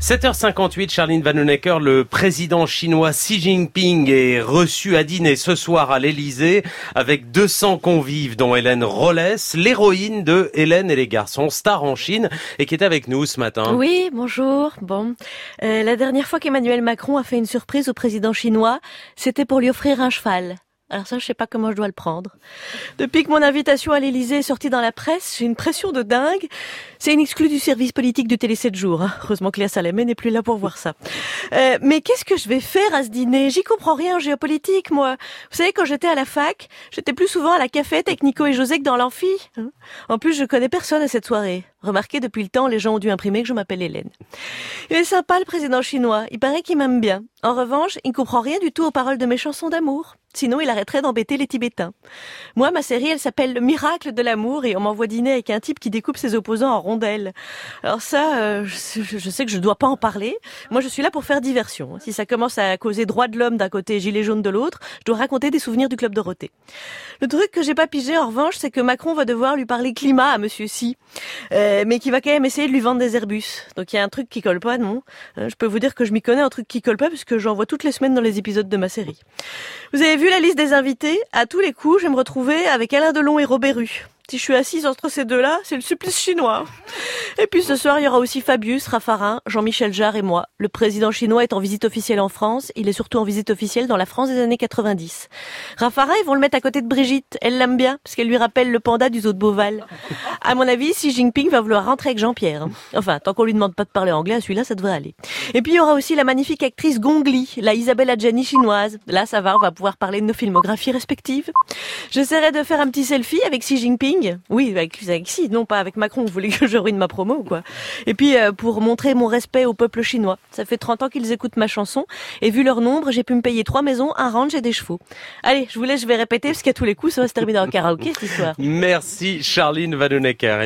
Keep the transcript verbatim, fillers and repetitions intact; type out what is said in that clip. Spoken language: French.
sept heures cinquante-huit, Charline Vanhoenacker, le président chinois Xi Jinping est reçu à dîner ce soir à l'Élysée avec deux cents convives dont Hélène Rollès, l'héroïne de Hélène et les garçons, star en Chine, et qui est avec nous ce matin. Oui, bonjour. Bon, euh, la dernière fois qu'Emmanuel Macron a fait une surprise au président chinois, c'était pour lui offrir un cheval. Alors ça, je sais pas comment je dois le prendre. Depuis que mon invitation à l'Élysée est sortie dans la presse, j'ai une pression de dingue. C'est une exclue du service politique du Télé sept jours. Hein. Heureusement que Léa Salamé n'est plus là pour voir ça. Euh, mais qu'est-ce que je vais faire à ce dîner? J'y comprends rien en géopolitique, moi. Vous savez, quand j'étais à la fac, j'étais plus souvent à la cafette avec Nico et José que dans l'amphi. Hein. En plus, je connais personne à cette soirée. Remarquez, depuis le temps, les gens ont dû imprimer que je m'appelle Hélène. Il est sympa, le président chinois. Il paraît qu'il m'aime bien. En revanche, il ne comprend rien du tout aux paroles de mes chansons d'amour. Sinon, il arrêterait d'embêter les Tibétains. Moi, ma série, elle s'appelle Le miracle de l'amour et on m'envoie dîner avec un type qui découpe ses opposants en rondelles. Alors ça, euh, je, je sais que je ne dois pas en parler. Moi, je suis là pour faire diversion. Si ça commence à causer droits de l'homme d'un côté et gilets jaunes de l'autre, je dois raconter des souvenirs du club Dorothée. Le truc que j'ai pas pigé, en revanche, c'est que Macron va devoir lui parler climat à Monsieur Xi, euh, mais qui va quand même essayer de lui vendre des Airbus. Donc il y a un truc qui colle pas, non? euh, Je peux vous dire que je m'y connais, un truc qui colle pas, puisque j'en vois toutes les semaines dans les épisodes de ma série. Vous avez vu la liste des invités? À tous les coups, je vais me retrouver avec Alain Delon et Robert Rue. Si je suis assise entre ces deux-là, c'est le supplice chinois. Et puis ce soir, il y aura aussi Fabius, Raffarin, Jean-Michel Jarre et moi. Le président chinois est en visite officielle en France. Il est surtout en visite officielle dans la France des années quatre-vingt-dix. Raffarin, ils vont le mettre à côté de Brigitte. Elle l'aime bien, parce qu'elle lui rappelle le panda du zoo de Beauval. À mon avis, Xi Jinping va vouloir rentrer avec Jean-Pierre. Enfin, tant qu'on lui demande pas de parler anglais, à celui-là, ça devrait aller. Et puis il y aura aussi la magnifique actrice Gong Li, la Isabelle Adjani chinoise. Là, ça va, on va pouvoir parler de nos filmographies respectives. J'essaierai de faire un petit selfie avec Xi Jinping. Oui, avec, avec Xi, non pas avec Macron. Vous voulez que je ruine ma promo ou quoi? Et puis, euh, pour montrer mon respect au peuple chinois. Ça fait trente ans qu'ils écoutent ma chanson. Et vu leur nombre, j'ai pu me payer trois maisons, un ranch et des chevaux. Allez, je vous laisse, je vais répéter, parce qu'à tous les coups, ça va se terminer en karaoké, cette histoire. Merci, Charline Vanhoenacker.